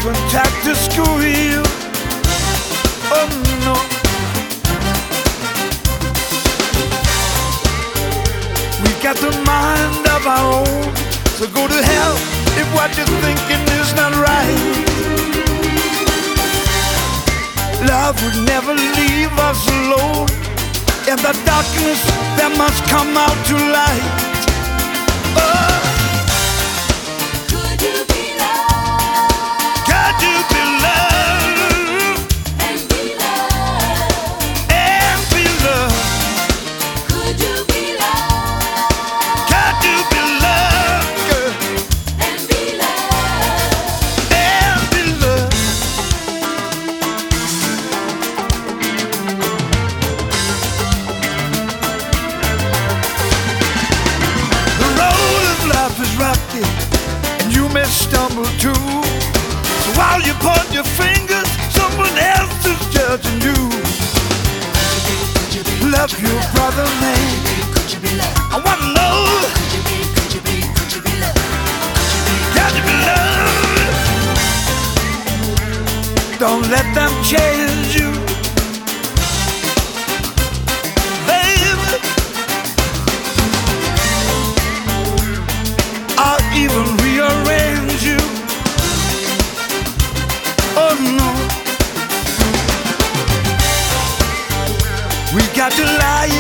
contact to squeal. Oh no. We got the mind of our own, so go to hell if what you're thinking is not right. Love would never leave us alone. In the darkness there must come out to light. Oh. Could you be loved? Could you be loved? And be loved? And be loved? Could you be loved? Could you be loved, girl? And be loved? And be loved? The road of life is rocky, and you may stumble too. So while you point your fingers, someone else is judging you. Love your brother, man. I wanna know. Could you be loved? Don't let them change you, baby, or even rearrange you. Oh no. We got to lie